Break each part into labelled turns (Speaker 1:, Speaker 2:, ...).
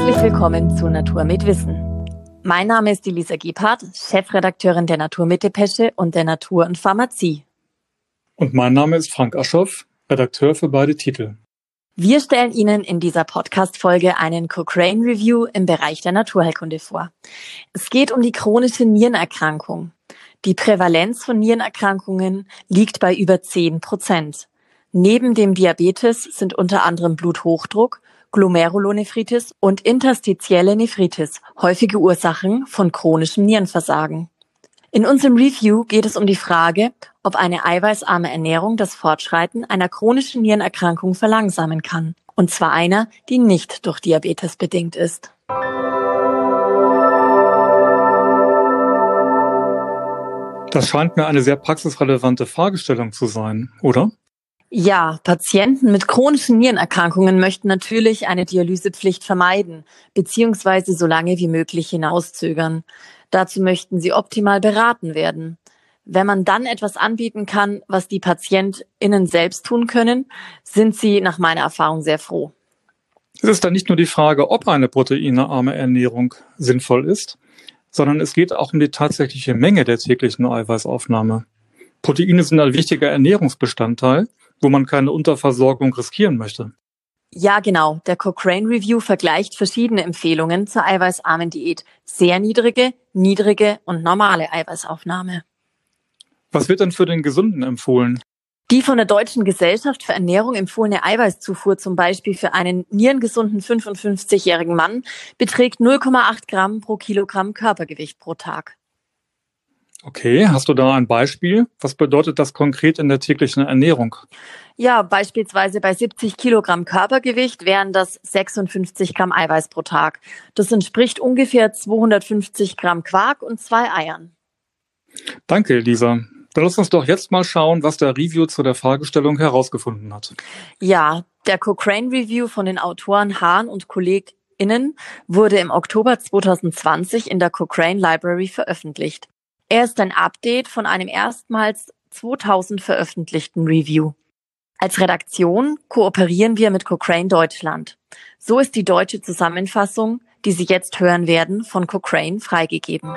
Speaker 1: Herzlich willkommen zu Natur mit Wissen. Mein Name ist Elisa Gebhardt, Chefredakteurin der Natur mit Depesche und der Natur und Pharmazie.
Speaker 2: Und mein Name ist Frank Aschoff, Redakteur für beide Titel.
Speaker 1: Wir stellen Ihnen in dieser Podcast-Folge einen Cochrane Review im Bereich der Naturheilkunde vor. Es geht um die chronische Nierenerkrankung. Die Prävalenz von Nierenerkrankungen liegt bei über 10%. Neben dem Diabetes sind unter anderem Bluthochdruck, Glomerulonephritis und interstitielle Nephritis häufige Ursachen von chronischem Nierenversagen. In unserem Review geht es um die Frage, ob eine eiweißarme Ernährung das Fortschreiten einer chronischen Nierenerkrankung verlangsamen kann. Und zwar einer, die nicht durch Diabetes bedingt ist.
Speaker 2: Das scheint mir eine sehr praxisrelevante Fragestellung zu sein, oder?
Speaker 1: Ja, Patienten mit chronischen Nierenerkrankungen möchten natürlich eine Dialysepflicht vermeiden, beziehungsweise so lange wie möglich hinauszögern. Dazu möchten sie optimal beraten werden. Wenn man dann etwas anbieten kann, was die PatientInnen selbst tun können, sind sie nach meiner Erfahrung sehr froh.
Speaker 2: Es ist dann nicht nur die Frage, ob eine proteinarme Ernährung sinnvoll ist, sondern es geht auch um die tatsächliche Menge der täglichen Eiweißaufnahme. Proteine sind ein wichtiger Ernährungsbestandteil, wo man keine Unterversorgung riskieren möchte.
Speaker 1: Ja, genau. Der Cochrane Review vergleicht verschiedene Empfehlungen zur eiweißarmen Diät. Sehr niedrige, mittlere und normale Eiweißaufnahme.
Speaker 2: Was wird denn für den Gesunden empfohlen?
Speaker 1: Die von der Deutschen Gesellschaft für Ernährung empfohlene Eiweißzufuhr, zum Beispiel für einen nierengesunden 55-jährigen Mann, beträgt 0,8 Gramm pro Kilogramm Körpergewicht pro Tag.
Speaker 2: Okay, hast du da ein Beispiel? Was bedeutet das konkret in der täglichen Ernährung?
Speaker 1: Ja, beispielsweise bei 70 Kilogramm Körpergewicht wären das 56 Gramm Eiweiß pro Tag. Das entspricht ungefähr 250 Gramm Quark und 2 Eiern. Danke,
Speaker 2: Elisa. Dann lass uns doch jetzt mal schauen, was der Review zu der Fragestellung herausgefunden hat.
Speaker 1: Ja, der Cochrane Review von den Autoren Hahn und KollegInnen wurde im Oktober 2020 in der Cochrane Library veröffentlicht. Er ist ein Update von einem erstmals 2000 veröffentlichten Review. Als Redaktion kooperieren wir mit Cochrane Deutschland. So ist die deutsche Zusammenfassung, die Sie jetzt hören werden, von Cochrane freigegeben.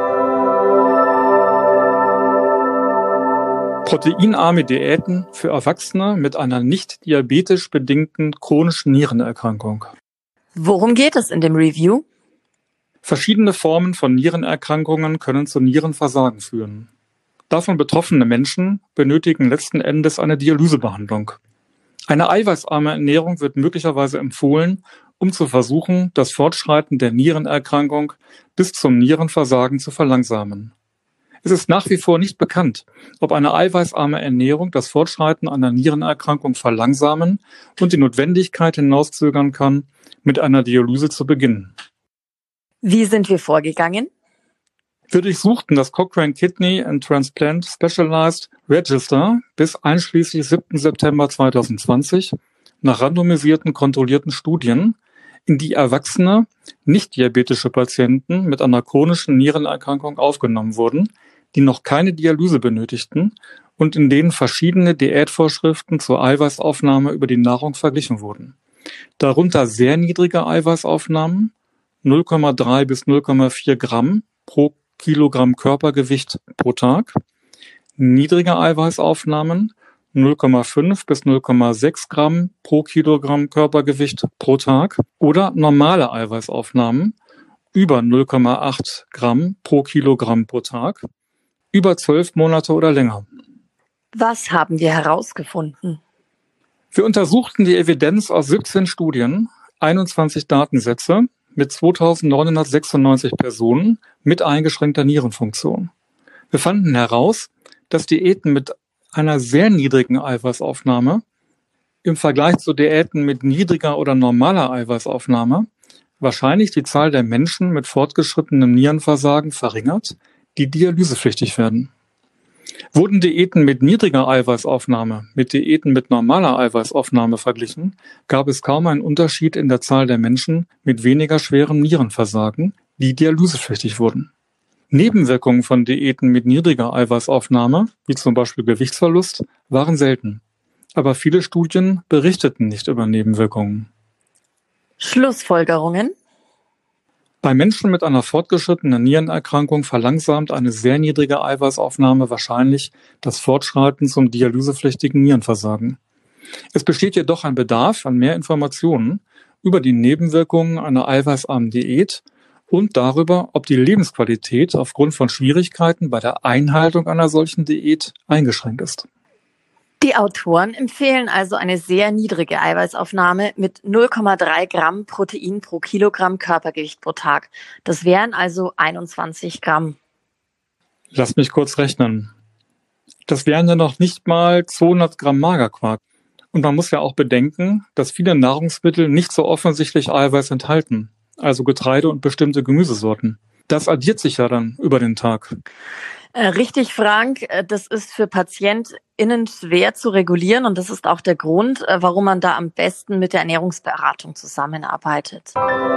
Speaker 2: Proteinarme Diäten für Erwachsene mit einer nicht diabetisch bedingten chronischen Nierenerkrankung.
Speaker 1: Worum geht es in dem Review?
Speaker 2: Verschiedene Formen von Nierenerkrankungen können zu Nierenversagen führen. Davon betroffene Menschen benötigen letzten Endes eine Dialysebehandlung. Eine eiweißarme Ernährung wird möglicherweise empfohlen, um zu versuchen, das Fortschreiten der Nierenerkrankung bis zum Nierenversagen zu verlangsamen. Es ist nach wie vor nicht bekannt, ob eine eiweißarme Ernährung das Fortschreiten einer Nierenerkrankung verlangsamen und die Notwendigkeit hinauszögern kann, mit einer Dialyse zu beginnen.
Speaker 1: Wie sind wir vorgegangen?
Speaker 2: Wir durchsuchten das Cochrane Kidney and Transplant Specialized Register bis einschließlich 7. September 2020 nach randomisierten, kontrollierten Studien, in die erwachsene, nicht diabetische Patienten mit einer chronischen Nierenerkrankung aufgenommen wurden, die noch keine Dialyse benötigten und in denen verschiedene Diätvorschriften zur Eiweißaufnahme über die Nahrung verglichen wurden. Darunter sehr niedrige Eiweißaufnahmen, 0,3 bis 0,4 Gramm pro Kilogramm Körpergewicht pro Tag, niedrige Eiweißaufnahmen 0,5 bis 0,6 Gramm pro Kilogramm Körpergewicht pro Tag oder normale Eiweißaufnahmen über 0,8 Gramm pro Kilogramm pro Tag, über 12 Monate oder länger.
Speaker 1: Was haben wir herausgefunden?
Speaker 2: Wir untersuchten die Evidenz aus 17 Studien, 21 Datensätze mit 2.996 Personen mit eingeschränkter Nierenfunktion. Wir fanden heraus, dass Diäten mit einer sehr niedrigen Eiweißaufnahme im Vergleich zu Diäten mit niedriger oder normaler Eiweißaufnahme wahrscheinlich die Zahl der Menschen mit fortgeschrittenem Nierenversagen verringert, die dialysepflichtig werden. Wurden Diäten mit niedriger Eiweißaufnahme mit Diäten mit normaler Eiweißaufnahme verglichen, gab es kaum einen Unterschied in der Zahl der Menschen mit weniger schwerem Nierenversagen, die dialysepflichtig wurden. Nebenwirkungen von Diäten mit niedriger Eiweißaufnahme, wie zum Beispiel Gewichtsverlust, waren selten. Aber viele Studien berichteten nicht über Nebenwirkungen.
Speaker 1: Schlussfolgerungen?
Speaker 2: Bei Menschen mit einer fortgeschrittenen Nierenerkrankung verlangsamt eine sehr niedrige Eiweißaufnahme wahrscheinlich das Fortschreiten zum dialysepflichtigen Nierenversagen. Es besteht jedoch ein Bedarf an mehr Informationen über die Nebenwirkungen einer eiweißarmen Diät und darüber, ob die Lebensqualität aufgrund von Schwierigkeiten bei der Einhaltung einer solchen Diät eingeschränkt ist.
Speaker 1: Die Autoren empfehlen also eine sehr niedrige Eiweißaufnahme mit 0,3 Gramm Protein pro Kilogramm Körpergewicht pro Tag. Das wären also 21 Gramm.
Speaker 2: Lass mich kurz rechnen. Das wären ja noch nicht mal 200 Gramm Magerquark. Und man muss ja auch bedenken, dass viele Nahrungsmittel nicht so offensichtlich Eiweiß enthalten, also Getreide und bestimmte Gemüsesorten. Das addiert sich ja dann über den Tag.
Speaker 1: Richtig, Frank. Das ist für PatientInnen schwer zu regulieren und das ist auch der Grund, warum man da am besten mit der Ernährungsberatung zusammenarbeitet.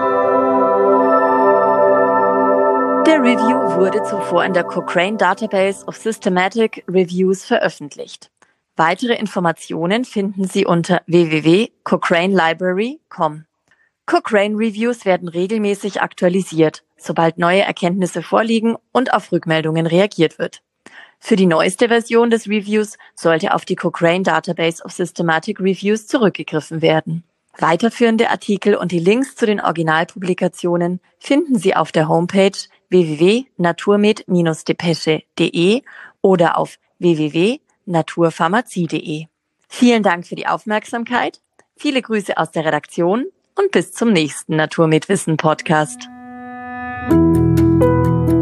Speaker 1: Der Review wurde zuvor in der Cochrane Database of Systematic Reviews veröffentlicht. Weitere Informationen finden Sie unter www.cochranelibrary.com. Cochrane Reviews werden regelmäßig aktualisiert, sobald neue Erkenntnisse vorliegen und auf Rückmeldungen reagiert wird. Für die neueste Version des Reviews sollte auf die Cochrane Database of Systematic Reviews zurückgegriffen werden. Weiterführende Artikel und die Links zu den Originalpublikationen finden Sie auf der Homepage www.naturmed-depesche.de oder auf www.naturpharmazie.de. Vielen Dank für die Aufmerksamkeit, viele Grüße aus der Redaktion und bis zum nächsten Naturmedwissen Podcast.